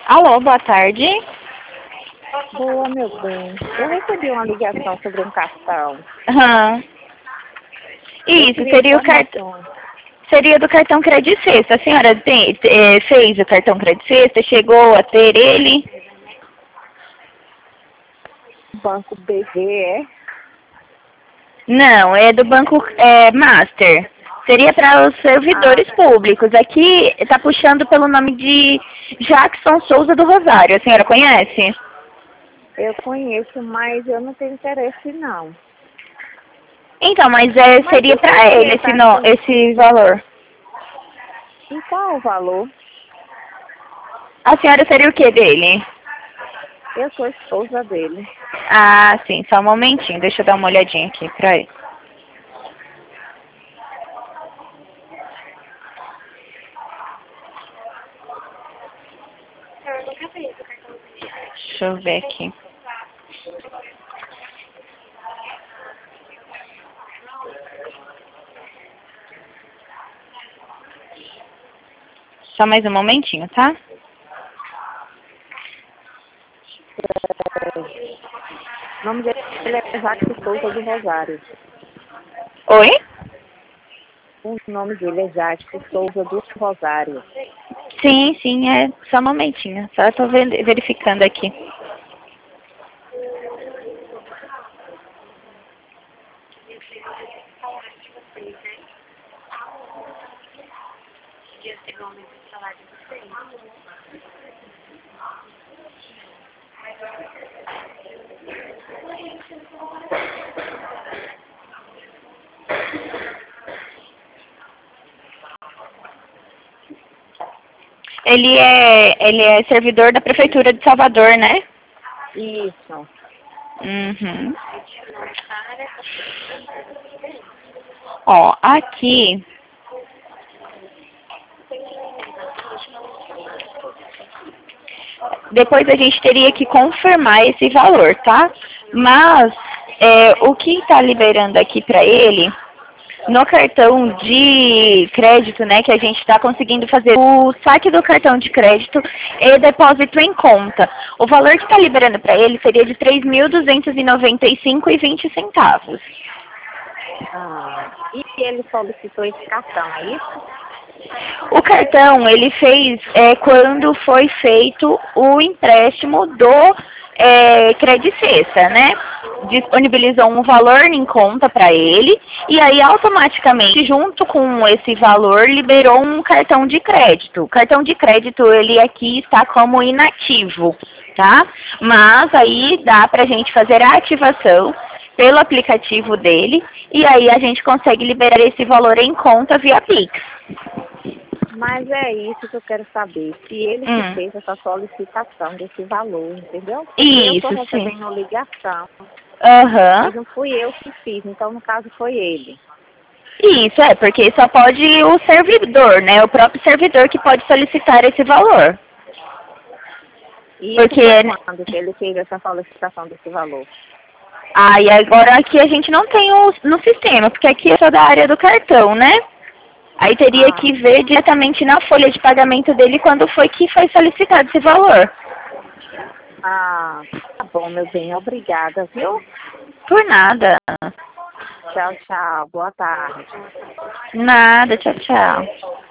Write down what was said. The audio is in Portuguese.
Alô, boa tarde. Boa, meu bem. Eu recebi uma ligação sobre um cartão. Aham. Eu Isso, queria seria o cartão. informações. Seria do cartão Credit Sexta. A senhora fez o cartão Credit Sexta? Chegou a ter ele? Banco BV, é? Não, é do Banco Master. Seria para os servidores públicos. Aqui está puxando pelo nome de Jackson Souza do Rosário. A senhora conhece? Eu conheço, mas eu não tenho interesse, não. Então, mas Mas seria o que para ele é, tá? esse valor. E qual é o valor? A senhora seria o que dele? Eu sou esposa dele. Ah, sim, só um momentinho. Deixa eu dar uma olhadinha aqui para ele. Deixa eu ver aqui. Só mais um momentinho, tá? O nome dele é Jackson Souza do Rosário. Oi? O nome dele é Jackson Souza do Rosário. Sim, sim, é só um momentinho. Só estou verificando aqui. Ele é servidor da Prefeitura de Salvador, né? Isso. Uhum. Ó, aqui. Depois a gente teria que confirmar esse valor, tá? Mas o que está liberando aqui para ele, no cartão de crédito, né, que a gente está conseguindo fazer o saque do cartão de crédito e depósito em conta. O valor que está liberando para ele seria de R$ 3.295,20. E ele solicitou esse cartão, é isso? O cartão, ele fez quando foi feito o empréstimo do Credit Sexta, né? Disponibilizou um valor em conta para ele e aí automaticamente, junto com esse valor, liberou um cartão de crédito. O cartão de crédito, ele aqui está como inativo, tá? Mas aí dá para a gente fazer a ativação pelo aplicativo dele e aí a gente consegue liberar esse valor em conta via Pix. Mas é isso que eu quero saber. Se ele que fez essa solicitação desse valor, entendeu? Porque eu estou Isso, sim. recebendo ligação. Aham. Mas não fui eu que fiz, então no caso foi ele. Isso, porque só pode o servidor, né? O próprio servidor que pode solicitar esse valor. E isso Porque, foi quando que ele fez essa solicitação desse valor? e agora aqui a gente não tem no sistema, porque aqui é só da área do cartão, né? Aí teria que ver diretamente na folha de pagamento dele quando foi que foi solicitado esse valor. Tá bom, meu bem. Obrigada, viu? Por nada. Tchau, tchau. Boa tarde. Nada, tchau, tchau.